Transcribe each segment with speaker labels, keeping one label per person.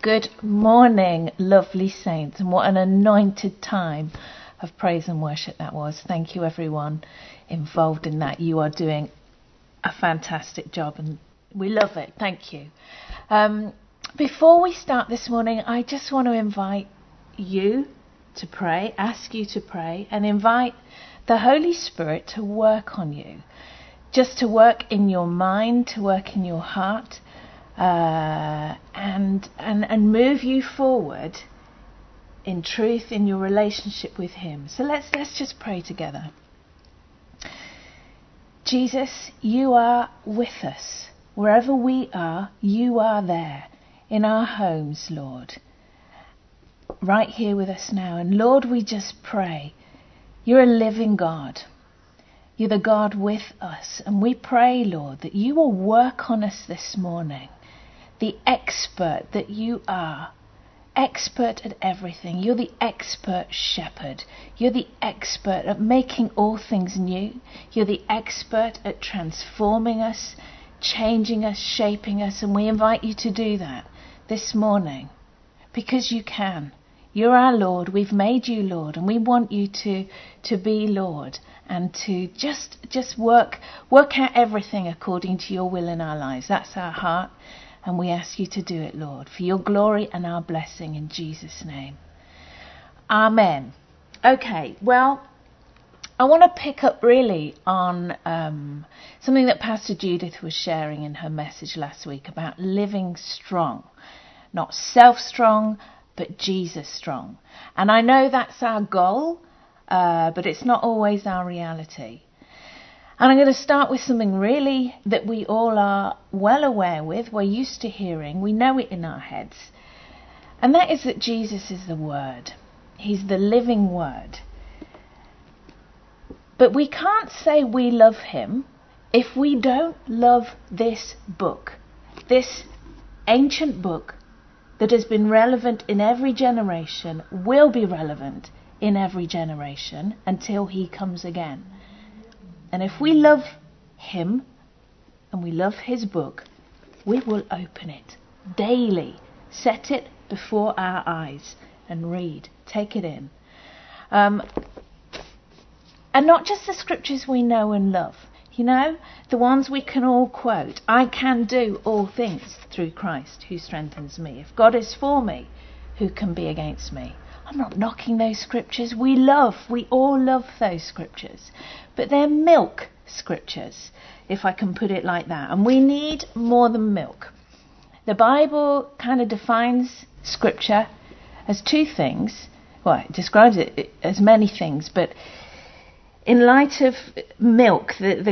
Speaker 1: Good morning, lovely saints, and what an anointed time of praise and worship that was. Thank you, everyone involved in that. You are doing a fantastic job, and we love it. Thank you. Before we start this morning, I just want to invite you to pray, ask you to pray, and invite the Holy Spirit to work on you, just to work in your mind, to work in your heart, and move you forward in truth in your relationship with Him. So let's just pray together. Jesus, you are with us. Wherever we are, you are there. In our homes, Lord. Right here with us now. And Lord, we just pray. You're a living God. You're the God with us. And we pray, Lord, that you will work on us this morning. The expert that you are. Expert at everything. You're the expert shepherd. You're the expert at making all things new. You're the expert at transforming us, changing us, shaping us. And we invite you to do that this morning. Because you can. You're our Lord. We've made you Lord. And we want you to be Lord. And to just work out everything according to your will in our lives. That's our heart. And we ask you to do it, Lord, for your glory and our blessing in Jesus' name. Amen. Okay, well, I want to pick up really on something that Pastor Judith was sharing in her message last week about living strong. Not self-strong, but Jesus strong. And I know that's our goal, but it's not always our reality. And I'm going to start with something really that we all are well aware with, we're used to hearing, we know it in our heads. And that is that Jesus is the Word. He's the living Word. But we can't say we love Him if we don't love this book, this ancient book that has been relevant in every generation, will be relevant in every generation until He comes again. And if we love Him and we love His book, we will open it daily, set it before our eyes and read, take it in. And not just the scriptures we know and love, you know, the ones we can all quote. I can do all things through Christ who strengthens me. If God is for me, who can be against me? I'm not knocking those scriptures. We all love those scriptures. But they're milk scriptures, if I can put it like that. And we need more than milk. The Bible kind of defines scripture as two things. Well, it describes it as many things, but in light of milk,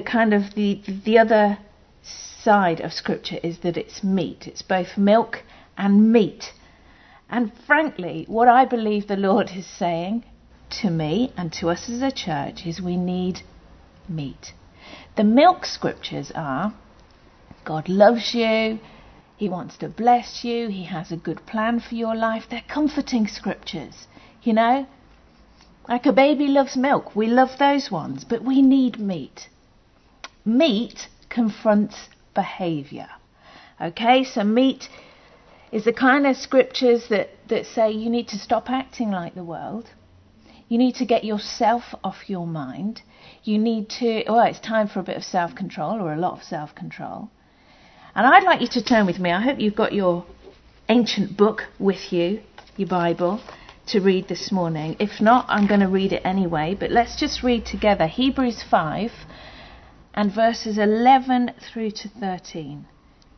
Speaker 1: the other side of scripture is that it's meat. It's both milk and meat. And frankly, what I believe the Lord is saying to me and to us as a church is we need meat. The milk scriptures are God loves you, He wants to bless you, He has a good plan for your life. They're comforting scriptures, you know. Like a baby loves milk, we love those ones, but we need meat. Meat confronts behaviour. Okay, so meat is the kind of scriptures that say you need to stop acting like the world. You need to get yourself off your mind. You need to, it's time for a bit of self-control, or a lot of self-control. And I'd like you to turn with me. I hope you've got your ancient book with you, your Bible, to read this morning. If not, I'm going to read it anyway. But let's just read together Hebrews 5 and verses 11 through to 13.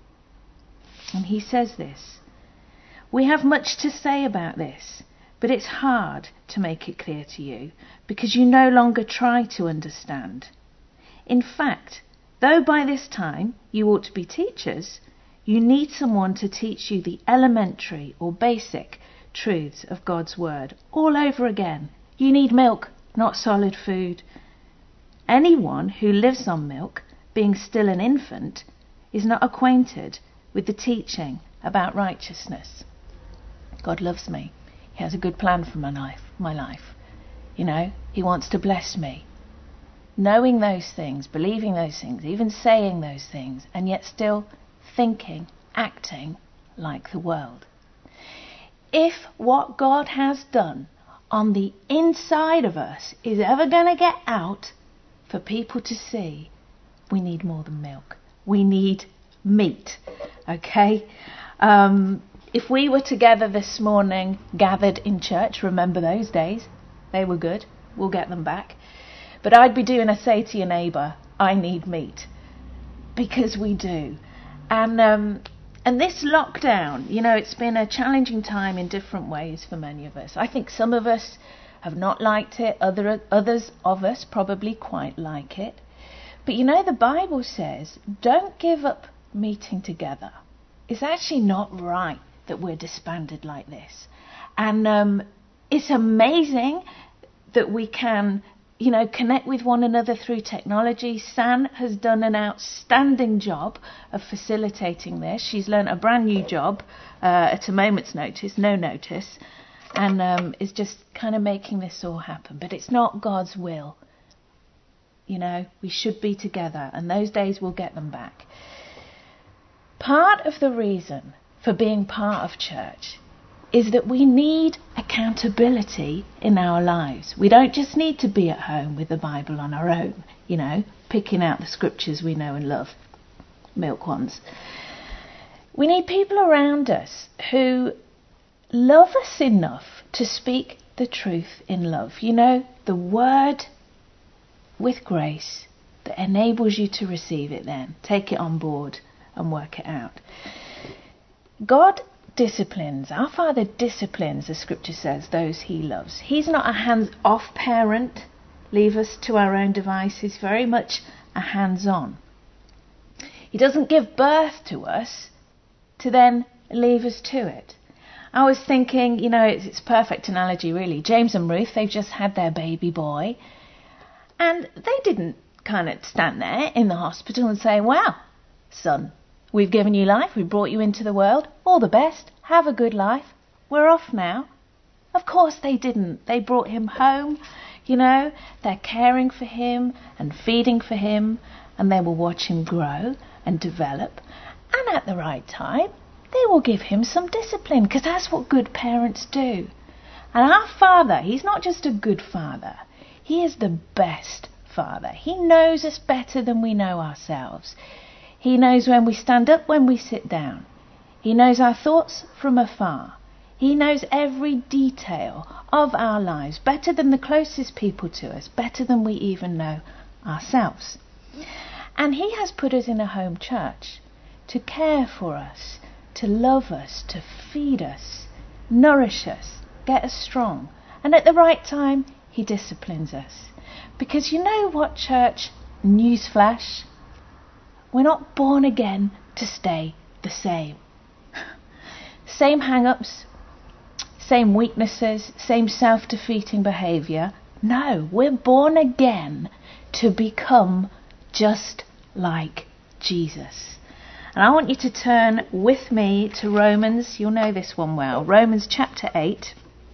Speaker 1: And he says this: we have much to say about this, but it's hard to make it clear to you because you no longer try to understand. In fact, though by this time you ought to be teachers, you need someone to teach you the elementary or basic truths of God's Word all over again. You need milk, not solid food. Anyone who lives on milk, being still an infant, is not acquainted with the teaching about righteousness. God loves me. He has a good plan for my life. You know, He wants to bless me. Knowing those things, believing those things, even saying those things, and yet still thinking, acting like the world. if what God has done on the inside of us is ever going to get out for people to see, we need more than milk. We need meat, okay? If we were together this morning, gathered in church, remember those days? They were good. We'll get them back. But I'd be doing a say to your neighbour, I need meat. Because we do. And this lockdown, it's been a challenging time in different ways for many of us. I think some of us have not liked it. Others of us probably quite like it. But the Bible says, don't give up meeting together. It's actually not right that we're disbanded like this. And it's amazing that we can, connect with one another through technology. San has done an outstanding job of facilitating this. She's learnt a brand new job at a moment's notice, no notice, and is just kind of making this all happen. But it's not God's will. We should be together, and those days we'll get them back. Part of the reason for being part of church is that we need accountability in our lives. We don't just need to be at home with the Bible on our own, picking out the scriptures we know and love, milk ones. We need people around us who love us enough to speak the truth in love. The word with grace that enables you to receive it then. Take it on board and work it out. God disciplines, our Father disciplines, the scripture says, those he loves. He's not a hands-off parent, leave us to our own devices, very much a hands-on. He doesn't give birth to us to then leave us to it. I was thinking, it's a perfect analogy really. James and Ruth, they've just had their baby boy, and they didn't kind of stand there in the hospital and say, well, son, we've given you life, we've brought you into the world, all the best, have a good life, we're off now. Of course they didn't. They brought him home, they're caring for him and feeding for him, and they will watch him grow and develop, and at the right time, they will give him some discipline, because that's what good parents do. And our Father, he's not just a good father, he is the best Father. He knows us better than we know ourselves. He knows when we stand up, when we sit down. He knows our thoughts from afar. He knows every detail of our lives better than the closest people to us, better than we even know ourselves. And he has put us in a home church to care for us, to love us, to feed us, nourish us, get us strong. And at the right time, he disciplines us. Because you know what, church? Newsflash. We're not born again to stay the same. Same hang-ups, same weaknesses, same self-defeating behaviour. No, we're born again to become just like Jesus. And I want you to turn with me to Romans. You'll know this one well. Romans chapter 8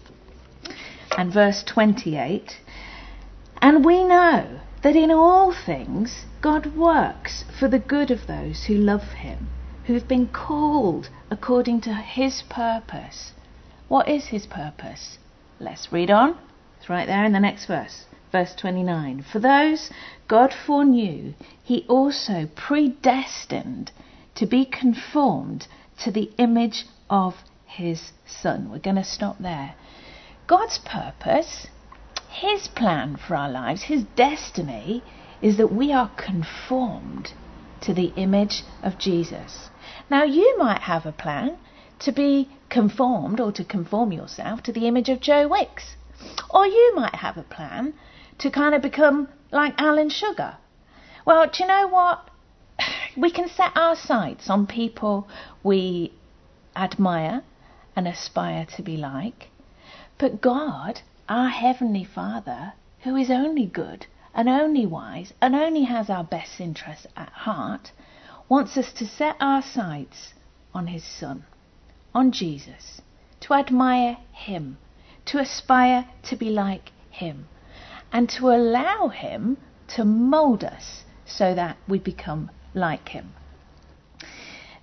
Speaker 1: and verse 28. And we know that in all things God works for the good of those who love him, who've been called according to his purpose. What is his purpose? Let's read on. It's right there in the next verse. Verse 29. For those God foreknew, he also predestined to be conformed to the image of his Son. We're going to stop there. God's purpose, his plan for our lives, his destiny, is that we are conformed to the image of Jesus. Now, you might have a plan to be conformed or to conform yourself to the image of Joe Wicks. Or you might have a plan to kind of become like Alan Sugar. Well, do you know what? We can set our sights on people we admire and aspire to be like. But God, our Heavenly Father, who is only good and only wise and only has our best interests at heart, wants us to set our sights on his Son, on Jesus, to admire him, to aspire to be like him, and to allow him to mould us so that we become like him.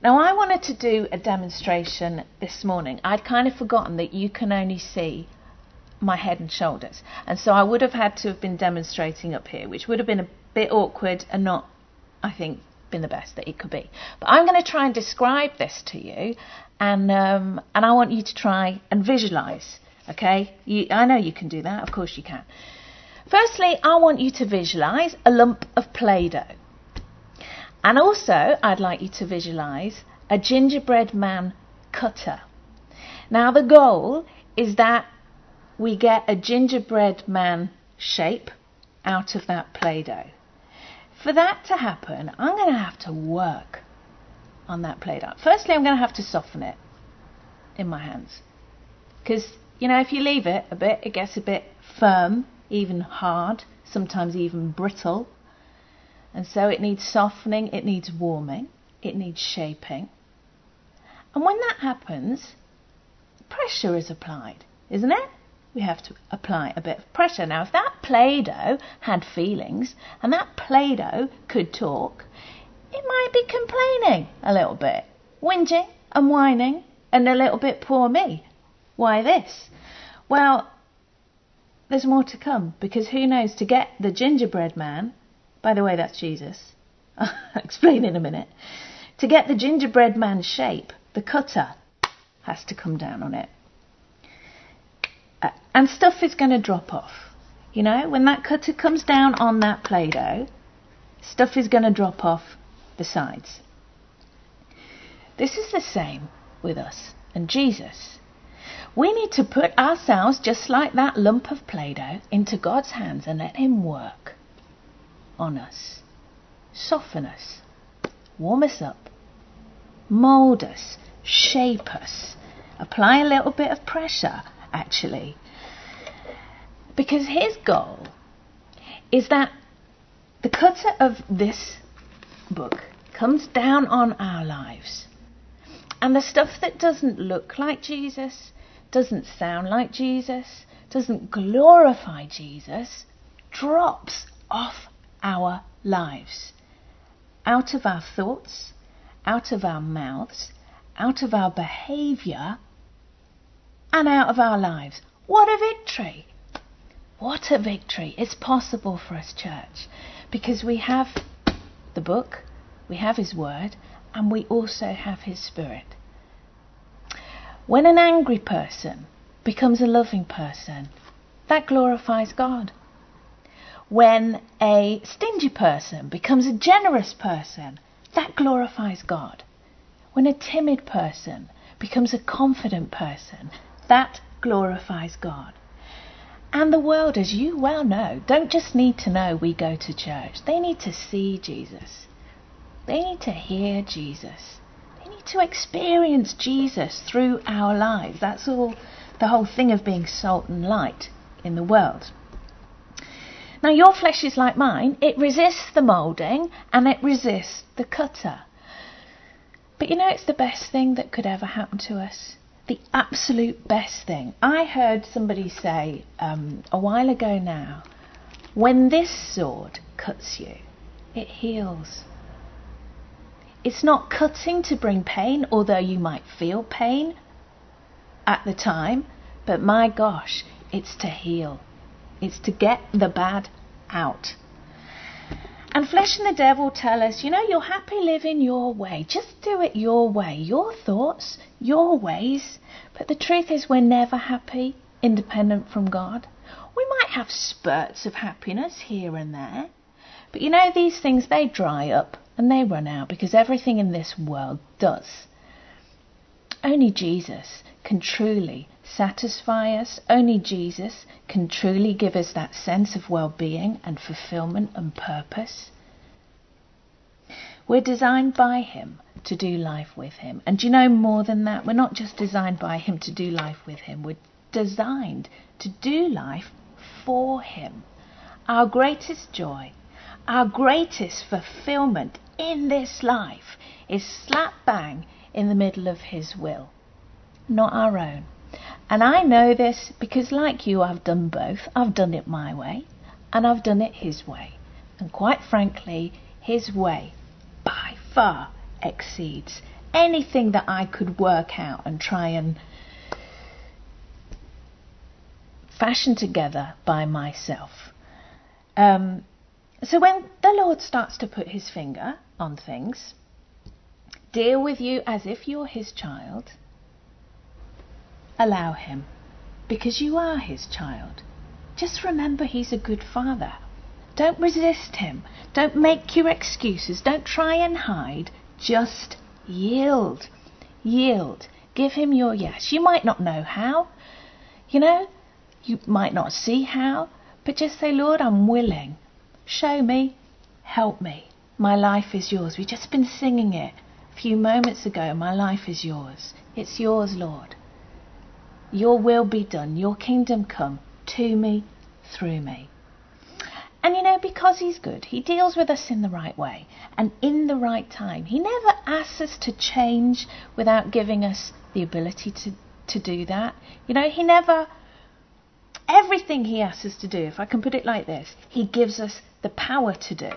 Speaker 1: Now, I wanted to do a demonstration this morning. I'd kind of forgotten that you can only see my head and shoulders. And so I would have had to have been demonstrating up here, which would have been a bit awkward and not, I think, been the best that it could be. But I'm going to try and describe this to you, and I want you to try and visualise, okay? I know you can do that, of course you can. Firstly, I want you to visualise a lump of Play-Doh. And also, I'd like you to visualise a gingerbread man cutter. Now, the goal is that we get a gingerbread man shape out of that Play-Doh. For that to happen, I'm going to have to work on that Play-Doh. Firstly, I'm going to have to soften it in my hands. Because, you know, if you leave it a bit, it gets a bit firm, even hard, sometimes even brittle. And so it needs softening, it needs warming, it needs shaping. And when that happens, pressure is applied, isn't it? We have to apply a bit of pressure. Now, if that Play-Doh had feelings and that Play-Doh could talk, it might be complaining a little bit, whinging and whining, and a little bit, poor me. Why this? Well, there's more to come, because who knows, to get the gingerbread man, by the way, that's Jesus, I'll explain in a minute, to get the gingerbread man shape, the cutter has to come down on it. And stuff is going to drop off. You know, when that cutter comes down on that Play-Doh, stuff is going to drop off the sides. This is the same with us and Jesus. We need to put ourselves, just like that lump of Play-Doh, into God's hands and let him work on us, soften us, warm us up, mould us, shape us, apply a little bit of pressure, actually. Because his goal is that the cutter of this book comes down on our lives, and the stuff that doesn't look like Jesus, doesn't sound like Jesus, doesn't glorify Jesus, drops off our lives, out of our thoughts, out of our mouths, out of our behaviour, and out of our lives. What a victory! What a victory! It's possible for us, church, because we have the book, we have his word, and we also have his spirit. When an angry person becomes a loving person, that glorifies God. When a stingy person becomes a generous person, that glorifies God. When a timid person becomes a confident person, that glorifies God. And the world, as you well know, don't just need to know we go to church. They need to see Jesus. They need to hear Jesus. They need to experience Jesus through our lives. That's all the whole thing of being salt and light in the world. Now, your flesh is like mine. It resists the moulding and it resists the cutter. But you know, it's the best thing that could ever happen to us. The absolute best thing. I heard somebody say a while ago now, when this sword cuts you, it heals. It's not cutting to bring pain, although you might feel pain at the time, but my gosh, it's to heal. It's to get the bad out. And flesh and the devil tell us, you know, you're happy living your way. Just do it your way. Your thoughts, your ways. But the truth is we're never happy, independent from God. We might have spurts of happiness here and there. But you know, these things, they dry up and they run out because everything in this world does. Only Jesus can truly satisfy us. Only Jesus can truly give us that sense of well-being and fulfillment and purpose. We're designed by him to do life with him. And do you know, more than that, we're not just designed by him to do life with him. We're designed to do life for him. Our greatest joy, our greatest fulfillment in this life is slap bang in the middle of his will, not our own. And I know this because, like you, I've done both. I've done it my way and I've done it his way. And quite frankly, his way by far exceeds anything that I could work out and try and fashion together by myself. So when the Lord starts to put his finger on things, deal with you as if you're his child, allow him, because you are his child. Just remember he's a good father. Don't resist him. Don't make your excuses. Don't try and hide. Just yield. Yield. Give him your yes. You might not know how. You might not see how. But just say, Lord, I'm willing. Show me. Help me. My life is yours. We've just been singing it a few moments ago. My life is yours. It's yours, Lord. Your will be done. Your kingdom come to me, through me. And because he's good, he deals with us in the right way and in the right time. He never asks us to change without giving us the ability to do that. He never... Everything he asks us to do, if I can put it like this, he gives us the power to do.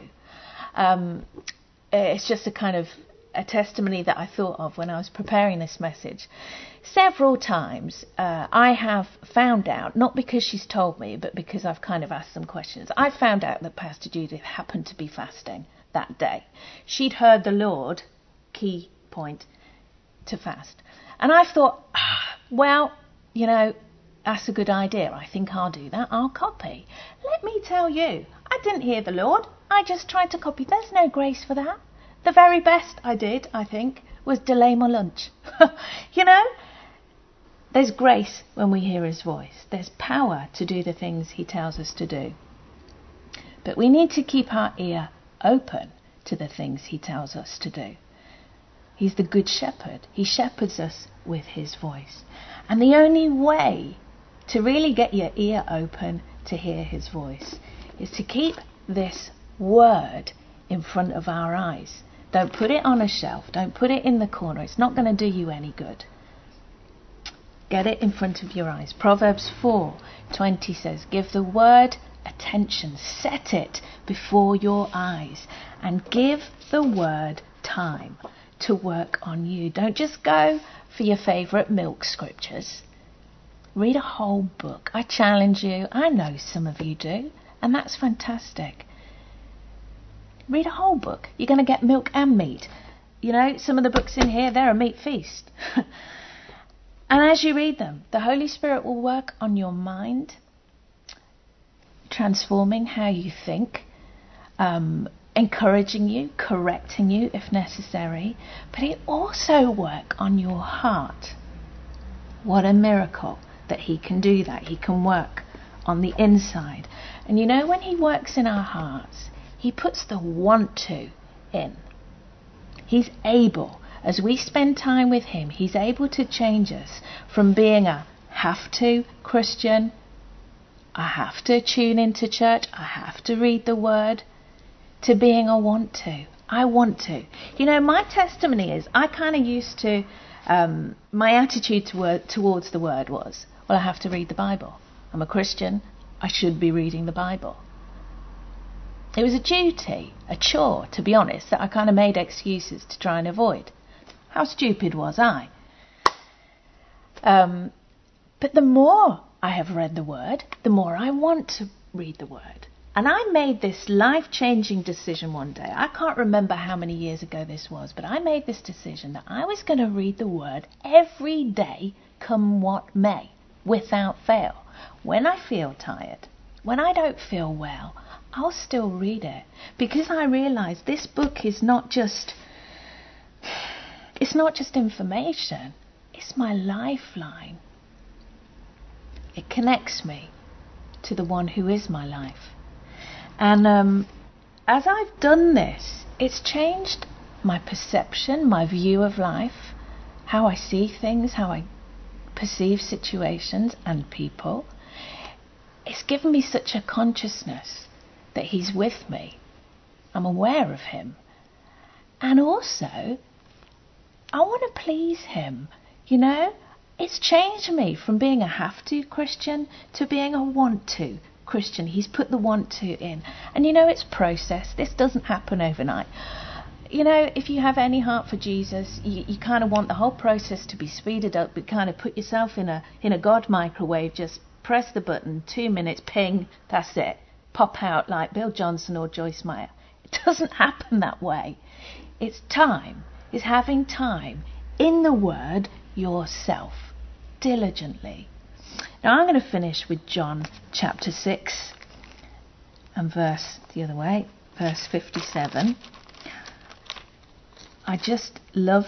Speaker 1: It's just a testimony that I thought of when I was preparing this message. Several times I have found out, not because she's told me, but because I've kind of asked some questions. I found out that Pastor Judith happened to be fasting that day. She'd heard the Lord, key point, to fast. And I thought, that's a good idea. I think I'll do that. I'll copy. Let me tell you, I didn't hear the Lord. I just tried to copy. There's no grace for that. The very best I did, I think, was delay my lunch. There's grace when we hear his voice. There's power to do the things he tells us to do. But we need to keep our ear open to the things he tells us to do. He's the good shepherd. He shepherds us with his voice. And the only way to really get your ear open to hear his voice is to keep this word in front of our eyes. Don't put it on a shelf. Don't put it in the corner. It's not going to do you any good. Get it in front of your eyes. Proverbs 4:20 says, give the word attention. Set it before your eyes and give the word time to work on you. Don't just go for your favourite milk scriptures. Read a whole book. I challenge you. I know some of you do, and that's fantastic. Read a whole book. You're going to get milk and meat. Some of the books in here, they're a meat feast. And as you read them, the Holy Spirit will work on your mind, transforming how you think, encouraging you, correcting you if necessary, but it also work on your heart. What a miracle that he can do that. He can work on the inside. And when he works in our hearts, he puts the want to in. He's able, as we spend time with him, he's able to change us from being a have to Christian, I have to tune into church, I have to read the word, to being a want to. I want to. My testimony is I kind of used to, my attitude towards the word was, I have to read the Bible. I'm a Christian. I should be reading the Bible. It was a duty, a chore, to be honest, that I kind of made excuses to try and avoid. How stupid was I? But the more I have read the word, the more I want to read the word. And I made this life-changing decision one day. I can't remember how many years ago this was, but I made this decision that I was going to read the word every day, come what may, without fail. When I feel tired, when I don't feel well, I'll still read it. Because I realise this book is not just... It's not just information. It's my lifeline. It connects me to the one who is my life. And as I've done this, it's changed my perception, my view of life, how I see things, how I perceive situations and people. It's given me such a consciousness that he's with me. I'm aware of him. And also, I want to please him. It's changed me from being a have-to Christian to being a want-to Christian. He's put the want-to in. And it's process. This doesn't happen overnight. if you have any heart for Jesus, you kind of want the whole process to be speeded up, but kind of put yourself in a God microwave, just press the button, 2 minutes, ping, that's it. Pop out like Bill Johnson or Joyce Meyer. It doesn't happen that way. It's time. It's having time in the Word yourself, diligently. Now I'm going to finish with John chapter 6 and verse 57. I just love,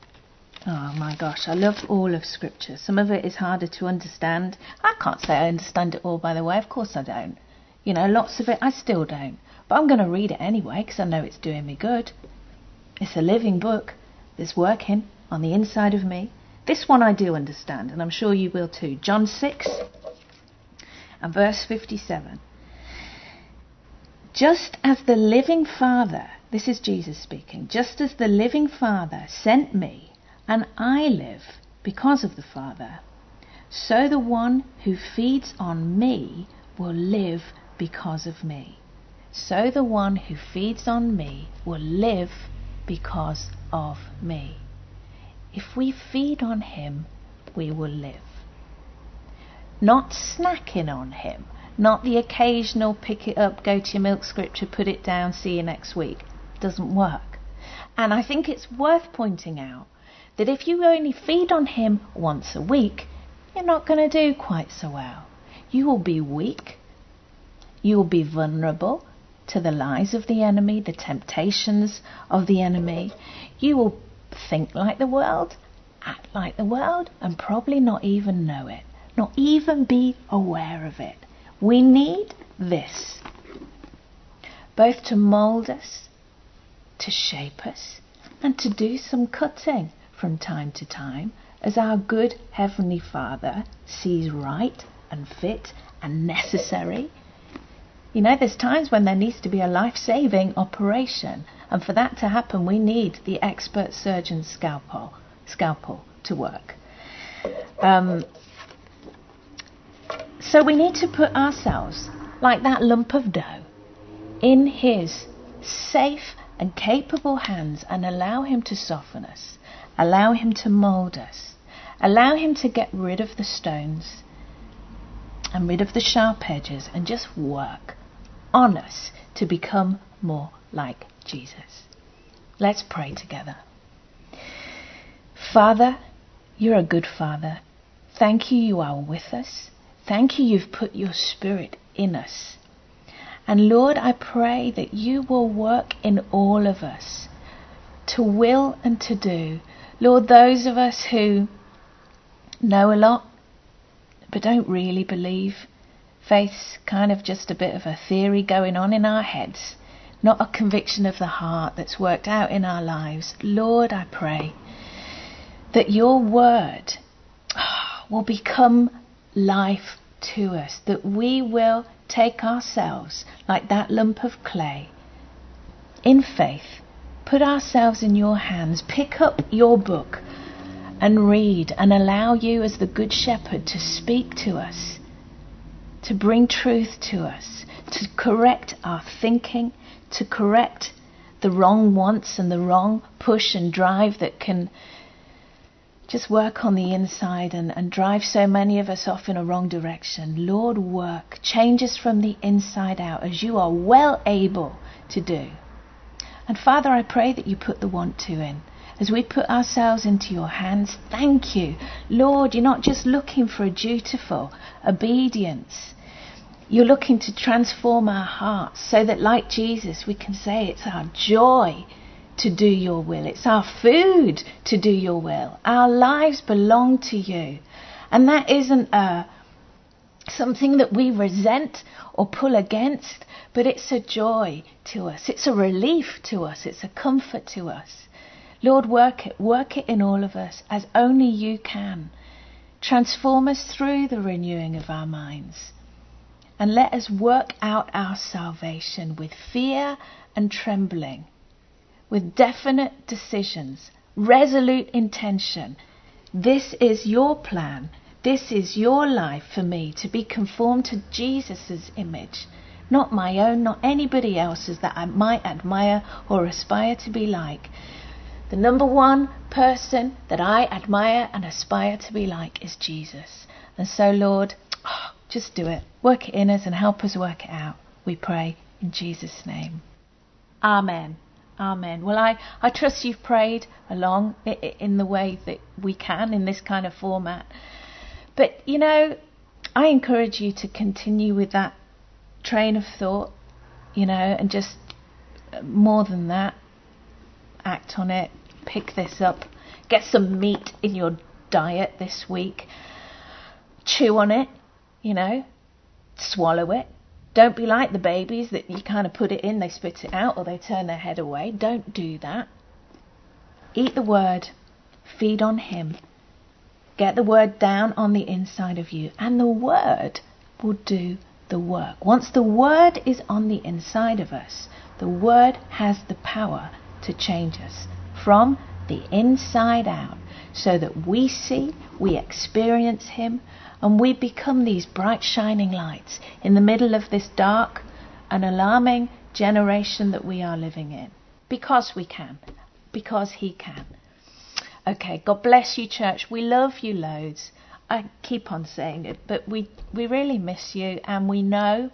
Speaker 1: I love all of Scripture. Some of it is harder to understand. I can't say I understand it all, by the way. Of course I don't. Lots of it I still don't. But I'm going to read it anyway because I know it's doing me good. It's a living book that's working on the inside of me. This one I do understand, and I'm sure you will too. John 6 and verse 57. Just as the living Father, this is Jesus speaking, just as the living Father sent me, and I live because of the Father, so the one who feeds on me will live because of me. So the one who feeds on me will live because of me. If we feed on him, we will live. Not snacking on him, not the occasional pick it up, go to your milk scripture, put it down, see you next week. Doesn't work. And I think it's worth pointing out that if you only feed on him once a week, you're not going to do quite so well. You will be weak. You will be vulnerable to the lies of the enemy, the temptations of the enemy. You will think like the world, act like the world, and probably not even know it, not even be aware of it. We need this, both to mould us, to shape us, and to do some cutting from time to time, as our good Heavenly Father sees right and fit and necessary. There's times when there needs to be a life-saving operation, and for that to happen, we need the expert surgeon's scalpel to work. So we need to put ourselves, like that lump of dough, in his safe and capable hands and allow him to soften us, allow him to mould us, allow him to get rid of the stones and rid of the sharp edges and just work on us to become more like Jesus. Let's pray together. Father, you're a good Father. Thank you, you are with us. Thank you, you've put your Spirit in us. And Lord, I pray that you will work in all of us to will and to do. Lord, those of us who know a lot but don't really believe, faith's kind of just a bit of a theory going on in our heads, not a conviction of the heart that's worked out in our lives. Lord, I pray that your word will become life to us, that we will take ourselves like that lump of clay in faith, put ourselves in your hands, pick up your book and read and allow you as the good shepherd to speak to us, to bring truth to us, to correct our thinking, to correct the wrong wants and the wrong push and drive that can just work on the inside and drive so many of us off in a wrong direction. Lord, work. Change us from the inside out as you are well able to do. And Father, I pray that you put the want to in. As we put ourselves into your hands, thank you. Lord, you're not just looking for a dutiful obedience. You're looking to transform our hearts so that, like Jesus, we can say it's our joy to do your will. It's our food to do your will. Our lives belong to you. And that isn't something that we resent or pull against, but it's a joy to us. It's a relief to us. It's a comfort to us. Lord, work it in all of us as only you can. Transform us through the renewing of our minds. And let us work out our salvation with fear and trembling, with definite decisions, resolute intention. This is your plan. This is your life for me, to be conformed to Jesus' image. not my own, not anybody else's, that I might admire or aspire to be like. The number one person that I admire and aspire to be like is Jesus. And so, Lord, just do it. Work it in us and help us work it out. We pray in Jesus' name. Amen. Amen. Well, I trust you've prayed along in the way that we can in this kind of format. But, you know, I encourage you to continue with that train of thought, you know, and just more than that, act on it. Pick this up. Get some meat in your diet this week. Chew on it, you know, swallow it. Don't be like the babies that you kind of put it in, they spit it out, or they turn their head away. Don't do that. Eat the word. Feed on him. Get the word down on the inside of you, and the word will do the work. Once the word is on the inside of us, the word has the power to change us from the inside out, so that we see, we experience him, and we become these bright shining lights in the middle of this dark and alarming generation that we are living in. Because we can. Because he can. Okay, God bless you, church. We love you loads. I keep on saying it, but we really miss you, and we know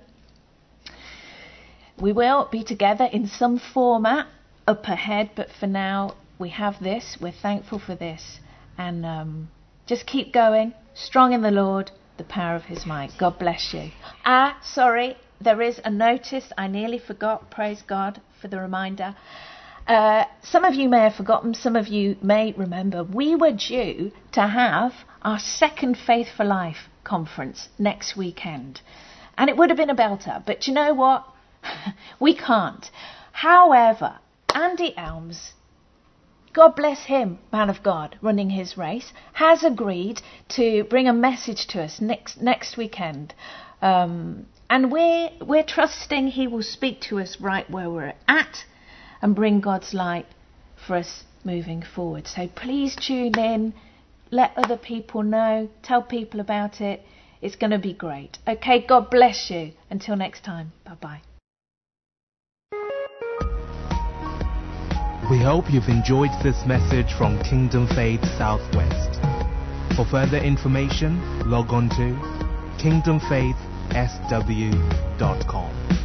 Speaker 1: we will be together in some format up ahead, but for now we have this. We're thankful for this, and just keep going, strong in the Lord, the power of his might. God bless you. Sorry, there is a notice. I nearly forgot. Praise God for the reminder. Some of you may have forgotten, some of you may remember. We were due to have our second Faith for Life conference next weekend, and it would have been a belter, but you know what? We can't. However, Andy Elms, God bless him, man of God, running his race, has agreed to bring a message to us next weekend. And we're trusting he will speak to us right where we're at and bring God's light for us moving forward. So please tune in, let other people know, tell people about it. It's going to be great. Okay, God bless you. Until next time, bye-bye.
Speaker 2: We hope you've enjoyed this message from Kingdom Faith Southwest. For further information, log on to kingdomfaithsw.com.